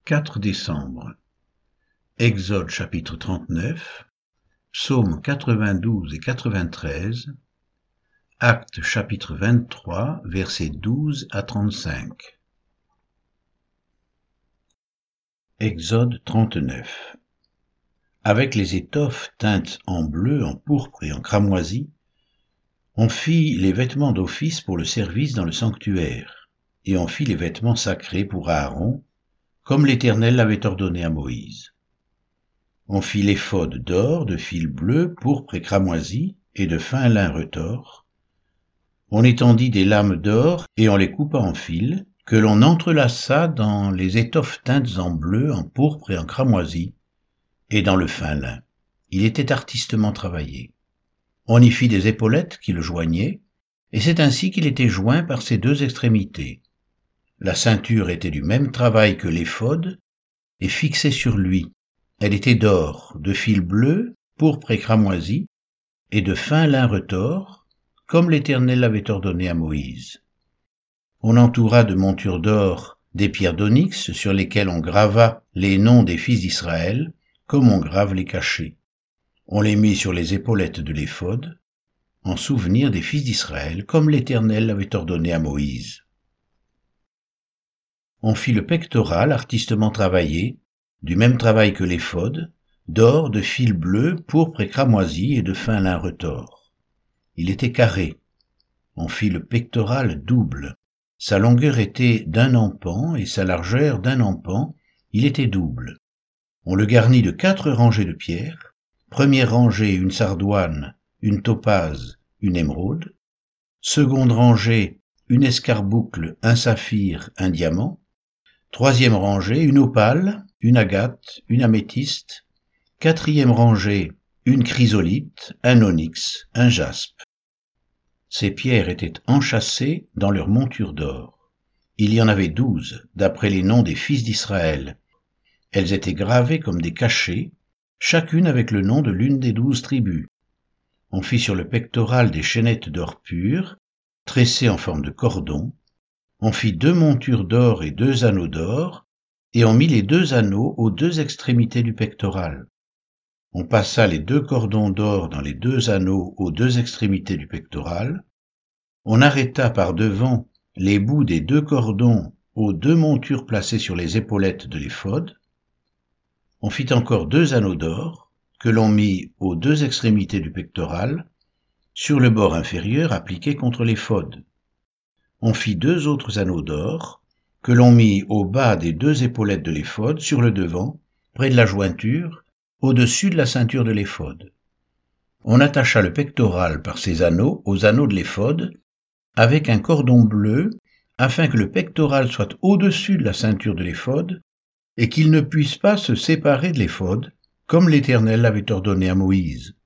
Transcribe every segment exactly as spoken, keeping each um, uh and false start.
quatre décembre. Exode chapitre trente-neuf, Psaumes quatre-vingt-douze et quatre-vingt-treize, Actes chapitre vingt-trois, versets douze à trente-cinq. Exode trente-neuf. Avec les étoffes teintes en bleu, en pourpre et en cramoisi, on fit les vêtements d'office pour le service dans le sanctuaire, et on fit les vêtements sacrés pour Aaron, comme l'Éternel l'avait ordonné à Moïse. On fit l'éphod d'or, de fil bleu, pourpre et cramoisi, et de fin lin retors. On étendit des lames d'or, et on les coupa en fils, que l'on entrelaça dans les étoffes teintes en bleu, en pourpre et en cramoisi, et dans le fin lin. Il était artistement travaillé. On y fit des épaulettes qui le joignaient, et c'est ainsi qu'il était joint par ses deux extrémités. La ceinture était du même travail que l'éphod, et fixée sur lui. Elle était d'or, de fil bleu, pourpre et cramoisi, et de fin lin retors, comme l'Éternel l'avait ordonné à Moïse. On entoura de montures d'or des pierres d'onyx sur lesquelles on grava les noms des fils d'Israël, comme on grave les cachets. On les mit sur les épaulettes de l'éphod, en souvenir des fils d'Israël, comme l'Éternel l'avait ordonné à Moïse. On fit le pectoral artistement travaillé, du même travail que l'éphod, d'or, de fil bleu, pourpre et cramoisi et de fin lin retors. Il était carré. On fit le pectoral double. Sa longueur était d'un empan et sa largeur d'un empan. Il était double. On le garnit de quatre rangées de pierres. Première rangée, une sardoine, une topaze, une émeraude. Seconde rangée, une escarboucle, un saphir, un diamant. Troisième rangée, une opale, une agate, une améthyste. Quatrième rangée, une chrysolite, un onyx, un jaspe. Ces pierres étaient enchâssées dans leur monture d'or. Il y en avait douze, d'après les noms des fils d'Israël. Elles étaient gravées comme des cachets, chacune avec le nom de l'une des douze tribus. On fit sur le pectoral des chaînettes d'or pur, tressées en forme de cordon. On fit deux montures d'or et deux anneaux d'or, et on mit les deux anneaux aux deux extrémités du pectoral. On passa les deux cordons d'or dans les deux anneaux aux deux extrémités du pectoral. On arrêta par devant les bouts des deux cordons aux deux montures placées sur les épaulettes de l'éphod. On fit encore deux anneaux d'or, que l'on mit aux deux extrémités du pectoral, sur le bord inférieur appliqué contre l'éphod. On fit deux autres anneaux d'or, que l'on mit au bas des deux épaulettes de l'éphod, sur le devant, près de la jointure, au-dessus de la ceinture de l'éphod. On attacha le pectoral par ces anneaux aux anneaux de l'éphod, avec un cordon bleu, afin que le pectoral soit au-dessus de la ceinture de l'éphod, et qu'il ne puisse pas se séparer de l'éphod, comme l'Éternel l'avait ordonné à Moïse.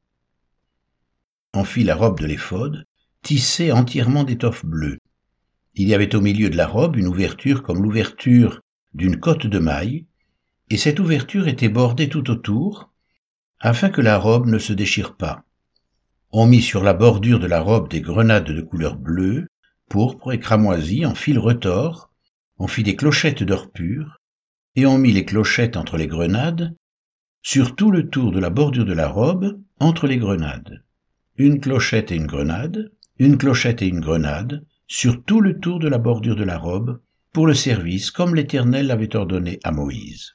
On fit la robe de l'éphod, tissée entièrement d'étoffe bleue. Il y avait au milieu de la robe une ouverture comme l'ouverture d'une cotte de maille, et cette ouverture était bordée tout autour, afin que la robe ne se déchire pas. On mit sur la bordure de la robe des grenades de couleur bleue, pourpre et cramoisi en fil retors. On fit des clochettes d'or pur, et on mit les clochettes entre les grenades, sur tout le tour de la bordure de la robe, entre les grenades. Une clochette et une grenade, une clochette et une grenade, sur tout le tour de la bordure de la robe, pour le service, comme l'Éternel l'avait ordonné à Moïse.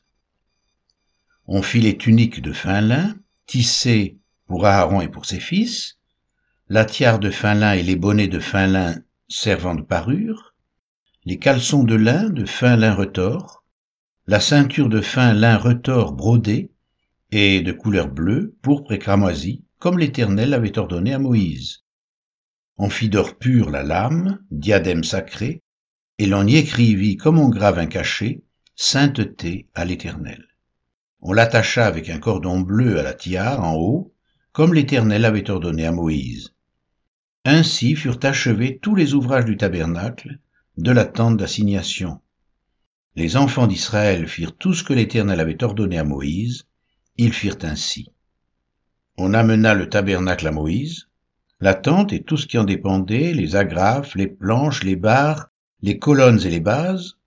On fit les tuniques de fin lin, tissées pour Aaron et pour ses fils, la tiare de fin lin et les bonnets de fin lin servant de parure, les caleçons de lin de fin lin retors, la ceinture de fin lin retors brodée et de couleur bleue, pourpre et cramoisi, comme l'Éternel l'avait ordonné à Moïse. On fit d'or pur la lame, diadème sacré, et l'on y écrivit, comme on grave un cachet, sainteté à l'Éternel. On l'attacha avec un cordon bleu à la tiare en haut, comme l'Éternel avait ordonné à Moïse. Ainsi furent achevés tous les ouvrages du tabernacle, de la tente d'assignation. Les enfants d'Israël firent tout ce que l'Éternel avait ordonné à Moïse, ils firent ainsi. On amena le tabernacle à Moïse, la tente et tout ce qui en dépendait, les agrafes, les planches, les barres, les colonnes et les bases,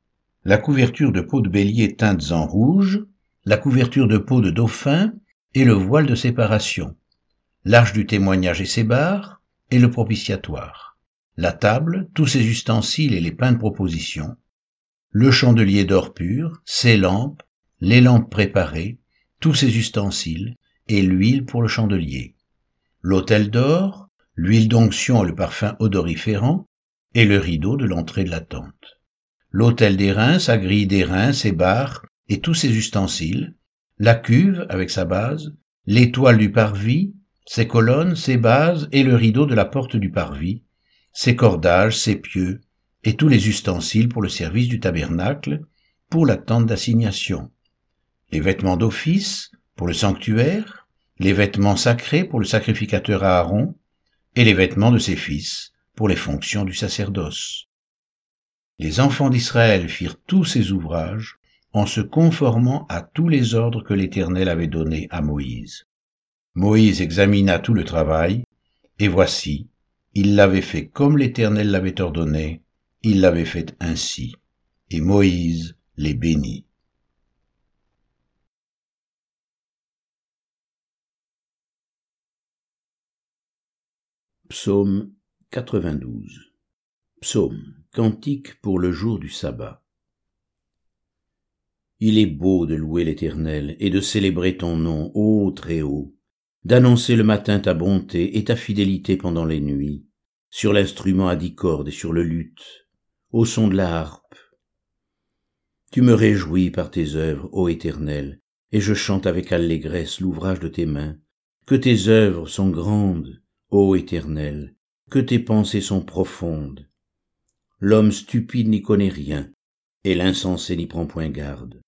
la couverture de peau de bélier teintes en rouge, la couverture de peau de dauphin et le voile de séparation, l'arche du témoignage et ses barres, et le propitiatoire, la table, tous ses ustensiles et les pains de proposition, le chandelier d'or pur, ses lampes, les lampes préparées, tous ses ustensiles, et l'huile pour le chandelier, l'autel d'or, l'huile d'onction et le parfum odoriférant, et le rideau de l'entrée de la tente, l'autel d'airain, sa grille d'airain, ses barres, et tous ses ustensiles, la cuve avec sa base, l'étoile du parvis, ses colonnes, ses bases et le rideau de la porte du parvis, ses cordages, ses pieux, et tous les ustensiles pour le service du tabernacle, pour la tente d'assignation, les vêtements d'office pour le sanctuaire, les vêtements sacrés pour le sacrificateur Aaron, et les vêtements de ses fils pour les fonctions du sacerdoce. Les enfants d'Israël firent tous ces ouvrages en se conformant à tous les ordres que l'Éternel avait donnés à Moïse. Moïse examina tout le travail, et voici, il l'avait fait comme l'Éternel l'avait ordonné, il l'avait fait ainsi. Et Moïse les bénit. Psaume quatre-vingt-douze. Psaume, cantique pour le jour du sabbat. Il est beau de louer l'Éternel et de célébrer ton nom, ô Très-Haut, d'annoncer le matin ta bonté et ta fidélité pendant les nuits, sur l'instrument à dix cordes et sur le luth, au son de la harpe. Tu me réjouis par tes œuvres, ô Éternel, et je chante avec allégresse l'ouvrage de tes mains. Que tes œuvres sont grandes, ô Éternel, que tes pensées sont profondes. L'homme stupide n'y connaît rien, et l'insensé n'y prend point garde.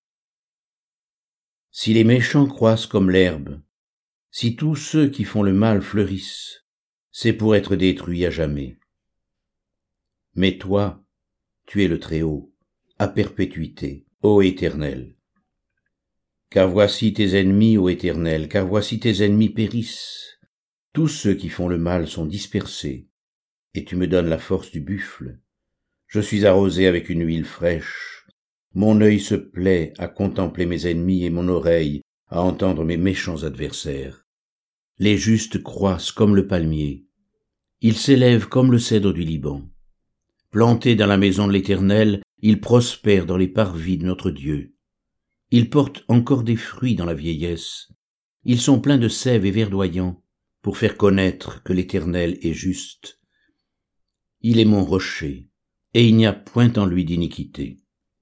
Si les méchants croissent comme l'herbe, si tous ceux qui font le mal fleurissent, c'est pour être détruits à jamais. Mais toi, tu es le Très-Haut, à perpétuité, ô Éternel. Car voici tes ennemis, ô Éternel, car voici tes ennemis périssent. Tous ceux qui font le mal sont dispersés, et tu me donnes la force du buffle. Je suis arrosé avec une huile fraîche. Mon œil se plaît à contempler mes ennemis et mon oreille à entendre mes méchants adversaires. Les justes croissent comme le palmier. Ils s'élèvent comme le cèdre du Liban. Plantés dans la maison de l'Éternel, ils prospèrent dans les parvis de notre Dieu. Ils portent encore des fruits dans la vieillesse. Ils sont pleins de sève et verdoyants pour faire connaître que l'Éternel est juste. Il est mon rocher, et il n'y a point en lui d'iniquité.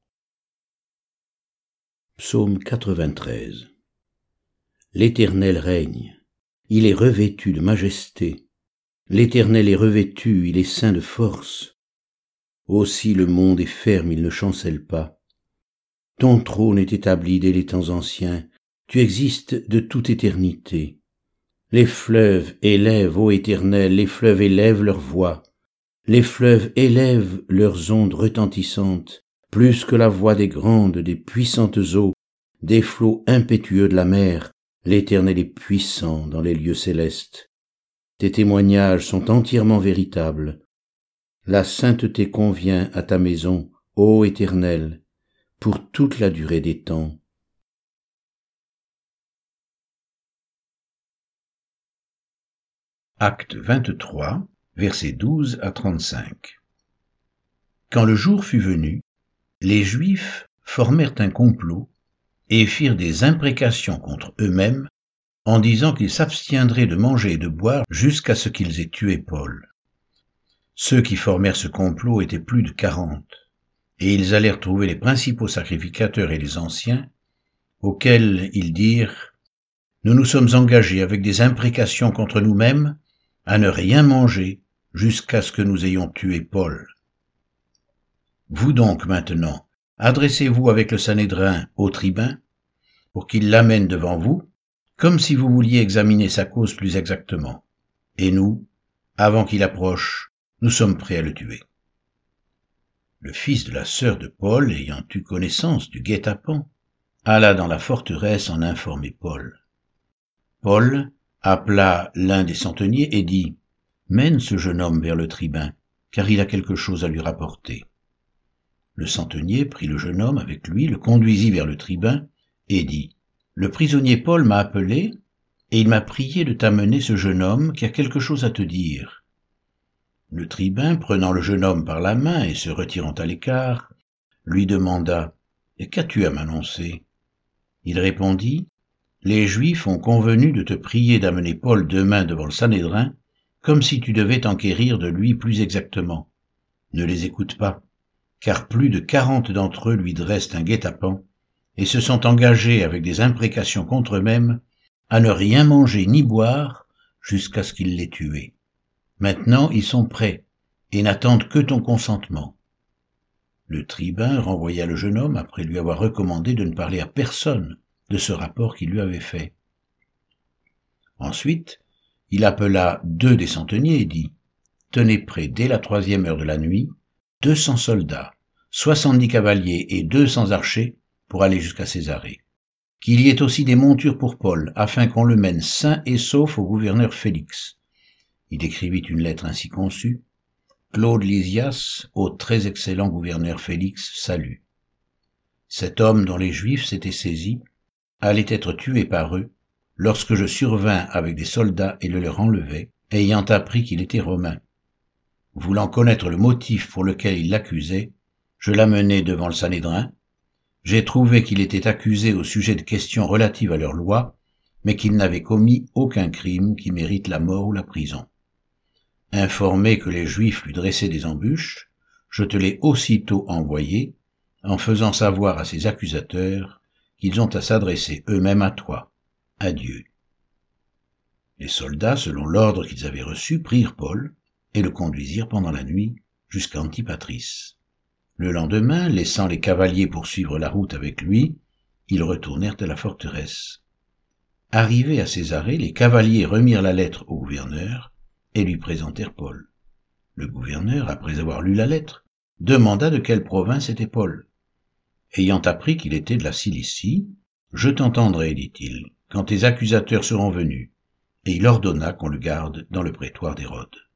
Psaume quatre-vingt-treize. L'Éternel règne, il est revêtu de majesté. L'Éternel est revêtu, il est ceint de force. Aussi le monde est ferme, il ne chancelle pas. Ton trône est établi dès les temps anciens, tu existes de toute éternité. Les fleuves élèvent, ô Éternel, les fleuves élèvent leur voix. Les fleuves élèvent leurs ondes retentissantes, plus que la voix des grandes, des puissantes eaux, des flots impétueux de la mer. L'Éternel est puissant dans les lieux célestes. Tes témoignages sont entièrement véritables. La sainteté convient à ta maison, ô Éternel, pour toute la durée des temps. Acte vingt-trois, versets douze à trente-cinq. Quand le jour fut venu, les Juifs formèrent un complot et firent des imprécations contre eux-mêmes en disant qu'ils s'abstiendraient de manger et de boire jusqu'à ce qu'ils aient tué Paul. Ceux qui formèrent ce complot étaient plus de quarante, et ils allèrent trouver les principaux sacrificateurs et les anciens, auxquels ils dirent « Nous nous sommes engagés avec des imprécations contre nous-mêmes à ne rien manger jusqu'à ce que nous ayons tué Paul. Vous donc maintenant, adressez-vous avec le Sanhédrin au tribun, pour qu'il l'amène devant vous, comme si vous vouliez examiner sa cause plus exactement. Et nous, avant qu'il approche, nous sommes prêts à le tuer. » Le fils de la sœur de Paul, ayant eu connaissance du guet-apens, alla dans la forteresse en informer Paul. Paul appela l'un des centeniers et dit « Mène ce jeune homme vers le tribun, car il a quelque chose à lui rapporter. » Le centenier prit le jeune homme avec lui, le conduisit vers le tribun, et dit « Le prisonnier Paul m'a appelé, et il m'a prié de t'amener ce jeune homme qui a quelque chose à te dire. » Le tribun, prenant le jeune homme par la main et se retirant à l'écart, lui demanda « Et qu'as-tu à m'annoncer » Il répondit « Les Juifs ont convenu de te prier d'amener Paul demain devant le Sanhédrin, comme si tu devais t'enquérir de lui plus exactement. Ne les écoute pas, car plus de quarante d'entre eux lui dressent un guet-apens et se sont engagés avec des imprécations contre eux-mêmes à ne rien manger ni boire jusqu'à ce qu'il l'ait tué. Maintenant ils sont prêts et n'attendent que ton consentement. » Le tribun renvoya le jeune homme après lui avoir recommandé de ne parler à personne de ce rapport qu'il lui avait fait. Ensuite, il appela deux des centeniers et dit « Tenez prêt dès la troisième heure de la nuit deux cents soldats, soixante-dix cavaliers et deux cents archers pour aller jusqu'à Césarée. Qu'il y ait aussi des montures pour Paul, afin qu'on le mène sain et sauf au gouverneur Félix. » Il écrivit une lettre ainsi conçue. « Claude Lysias, au très excellent gouverneur Félix, salue. » Cet homme dont les Juifs s'étaient saisis allait être tué par eux lorsque je survins avec des soldats et le leur enlevai, ayant appris qu'il était romain. Voulant connaître le motif pour lequel il l'accusait, je l'amenai devant le Sanhédrin. J'ai trouvé qu'il était accusé au sujet de questions relatives à leur loi, mais qu'il n'avait commis aucun crime qui mérite la mort ou la prison. Informé que les Juifs lui dressaient des embûches, je te l'ai aussitôt envoyé, en faisant savoir à ses accusateurs qu'ils ont à s'adresser eux-mêmes à toi. Adieu. » Les soldats, selon l'ordre qu'ils avaient reçu, prirent Paul et le conduisirent pendant la nuit jusqu'à Antipatris. Le lendemain, laissant les cavaliers poursuivre la route avec lui, ils retournèrent à la forteresse. Arrivés à Césarée, les cavaliers remirent la lettre au gouverneur et lui présentèrent Paul. Le gouverneur, après avoir lu la lettre, demanda de quelle province était Paul. Ayant appris qu'il était de la Cilicie, « Je t'entendrai, dit-il, quand tes accusateurs seront venus. » Et il ordonna qu'on le garde dans le prétoire d'Hérode.